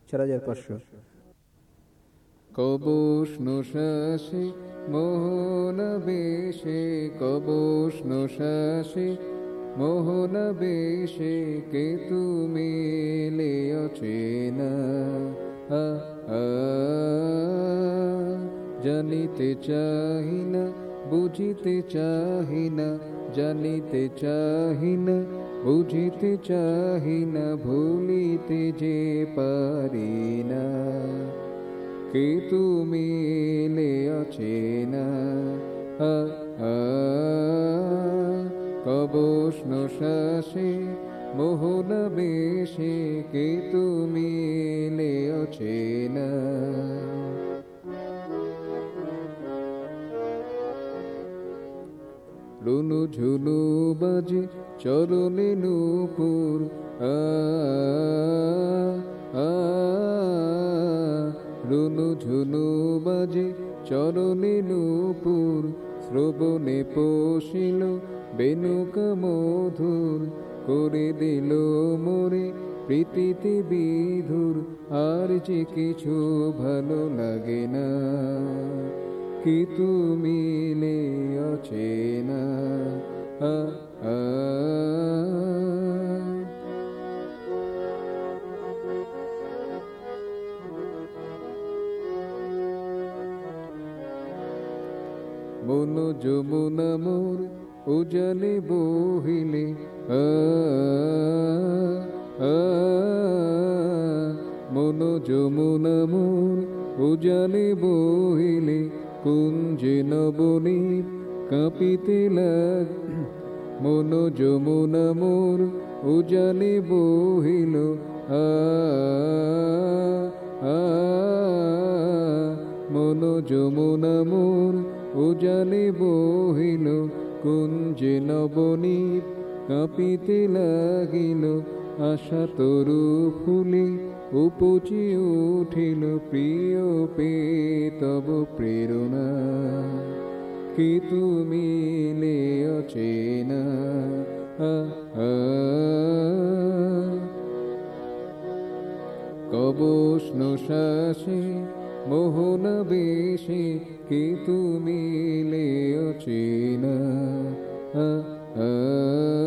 4500। কব উষ্ণ শ্বাসে মোহনাবেশে, কব উষ্ণ শ্বাসে মোহনাবেশে, কে তুমি এলে অচেনা। জানিতে চাহি না, বুঝিতে চাহি না, জানিতে চাহি না, বুঝিতে চাহি না, ভুলিতে যে পারি না। কে তুমি এলে অচেনা। কব উষ্ণ শ্বাসে মোহনাবেশে, কে তুমি এলে অচেনা। রুনু ঝুনু বাজে চরণে নূপুর, রুনু ঝুনু বাজে চরণে নূপুর, শ্রবণে পশিল বেনুকা মধুর, করে দিল মোরে প্রীতিতে বিধুর, আর যে কিছু ভালো লাগে না। কি তুমি এলে অচেনা। মন যমুনা মোর উজালে বহিলে, মন যমুনা মোর উজালে বহিলে, কুঞ্জে নবনীত কাঁপিতে লাগ। মন যমুনা মোর উজালে বহিল, মন যমুনা মোর উজালে বহিল, কুঞ্জে নবনীত কাঁপিতে লাগিল। আশা তরু ফুলে উপচি উঠিল, প্রিয় পে তব প্রেরণা। কি তুমি এলে অচেনা। কব উষ্ণ শ্বাসে মোহনাবেশে, কি তুমি এলে অচেনা।